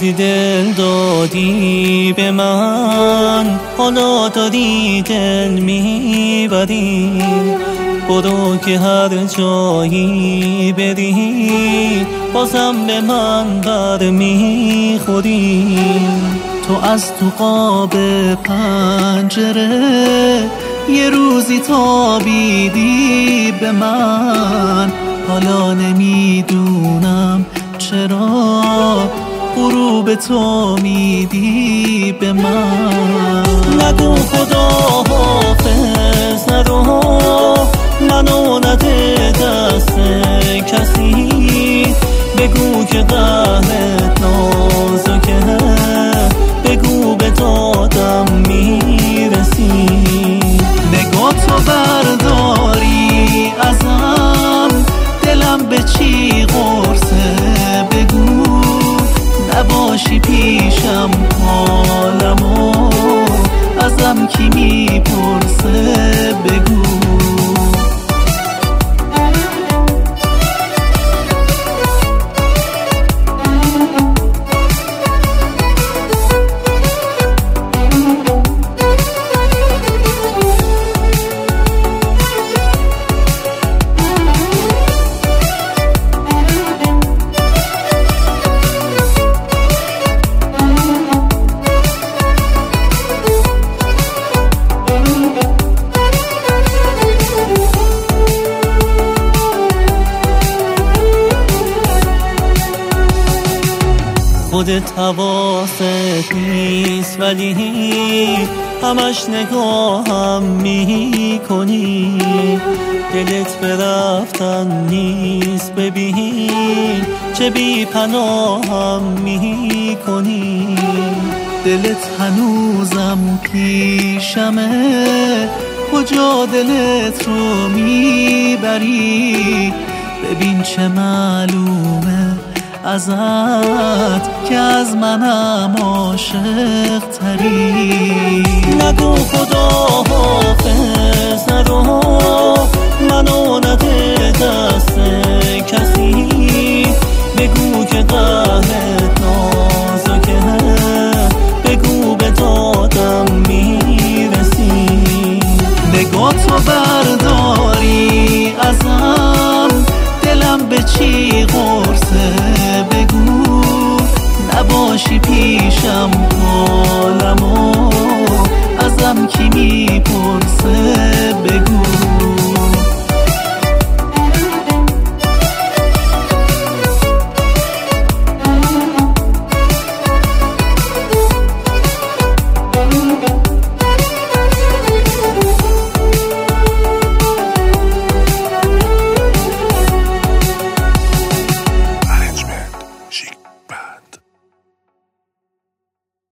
روزی دل دادی به من، حالا داری دل میبری. برو که هر جایی بری بازم به من بر میخوری. تو از تو قاب پنجره یه روزی تابیدی به من، حالا نمیدونم چرا غروب تو میدی به من. نگو خدا حافظ نرو، منو نده دست کسی. بگو که قهرت نازکه، بگو به دادم میرسی. نگاه تو برداری ازم، دلم به چی قرصه بگو. نباشی پیشم حالمو ازم کی میپرسه بگو. خودت حواست نیست ولی همش نگاهم میکنی. دلت به رفتن نیست ببین چه بی پناهم میکنی. دلت هنوزم پیشمه، کجا دلت رو میبری. ببین چه معلومه ازت که از منم عاشق تری. نگو خدا حافظ نرو، منو نده دست کسی. بگو که قهرت نازکه، بگو به دادم میرسی. نگاه تو برداری ازم، دلم به چی قرصه بگو. نباشی پیشم حالمو ازم کی میپرسه